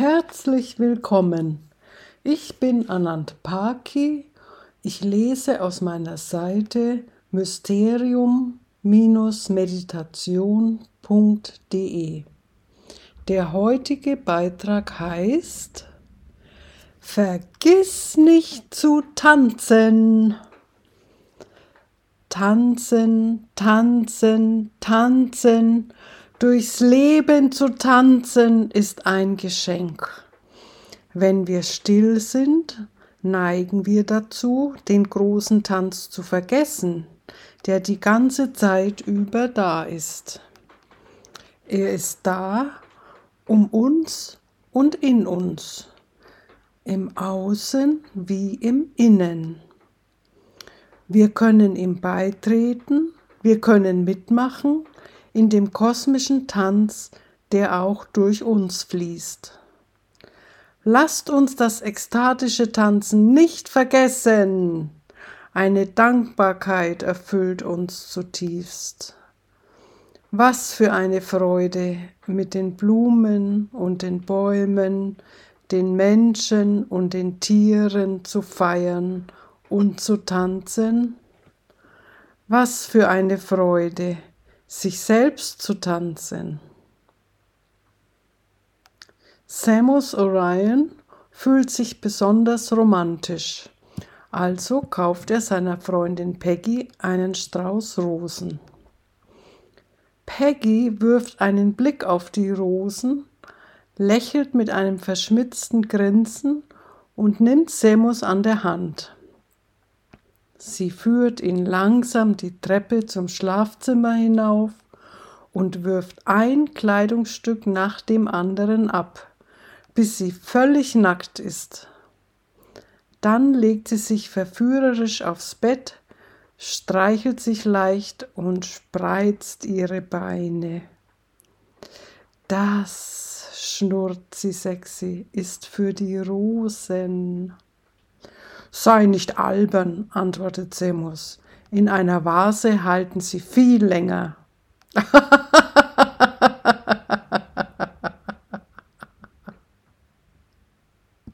Herzlich willkommen. Ich bin Anand Paki. Ich lese aus meiner Seite mysterium-meditation.de. Der heutige Beitrag heißt: Vergiss nicht zu tanzen. Tanzen, tanzen, tanzen. Durchs Leben zu tanzen ist ein Geschenk. Wenn wir still sind, neigen wir dazu, den großen Tanz zu vergessen, der die ganze Zeit über da ist. Er ist da, um uns und in uns, im Außen wie im Innen. Wir können ihm beitreten, wir können mitmachen in dem kosmischen Tanz, der auch durch uns fließt. Lasst uns das ekstatische Tanzen nicht vergessen. Eine Dankbarkeit erfüllt uns zutiefst. Was für eine Freude, mit den Blumen und den Bäumen, den Menschen und den Tieren zu feiern und zu tanzen. Was für eine Freude, sich selbst zu tanzen. Samus Orion fühlt sich besonders romantisch, also kauft er seiner Freundin Peggy einen Strauß Rosen. Peggy wirft einen Blick auf die Rosen, lächelt mit einem verschmitzten Grinsen und nimmt Samus an der Hand. Sie führt ihn langsam die Treppe zum Schlafzimmer hinauf und wirft ein Kleidungsstück nach dem anderen ab, bis sie völlig nackt ist. Dann legt sie sich verführerisch aufs Bett, streichelt sich leicht und spreizt ihre Beine. Das, schnurrt sie sexy, ist für die Rosen. Sei nicht albern, antwortet Samus. In einer Vase halten sie viel länger.